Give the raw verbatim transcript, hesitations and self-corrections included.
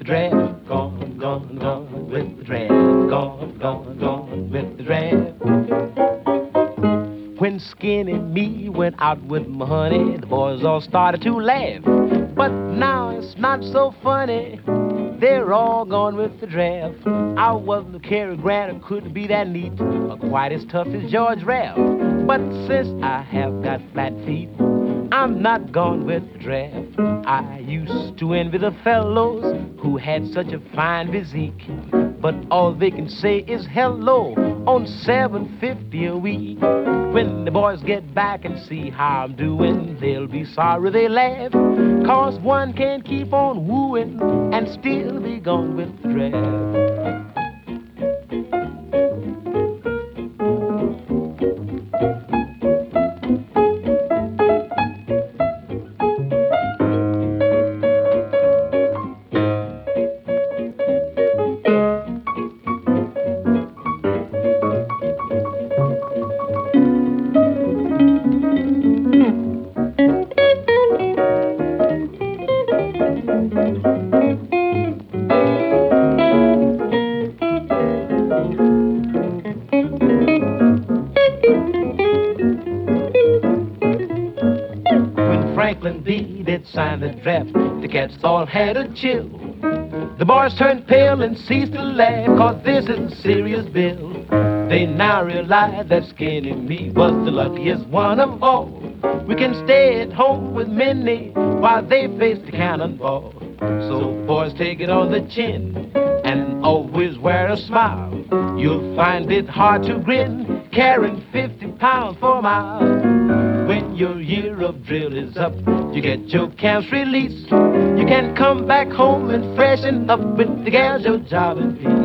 the draft. Gone, gone, gone with the draft. Gone, gone, gone with the draft. When Skinny me went out with my honey, the boys all started to laugh. But now it's not so funny. They're all gone with the draft. I wasn't a Cary Grant, or couldn't be that neat, or quite as tough as George Raft. But since I have got flat feet, I'm not gone with the draft. I used to envy the fellows who had such a fine physique, but all they can say is hello on seven fifty a week. When the boys get back and see how I'm doing, they'll be sorry they laugh, 'cause one can't keep on wooing and still be gone with the draft. Franklin B. did sign the draft, the cats all had a chill. The boys turned pale and ceased to laugh, 'cause this is a serious bill. They now realize that Skinny me was the luckiest one of all. We can stay at home with Minnie while they face the cannonball. So boys, take it on the chin and always wear a smile. You'll find it hard to grin carrying fifty pounds for miles. When your year of drill is up, you get your camps released. You can come back home and freshen up with the gals your job in peace.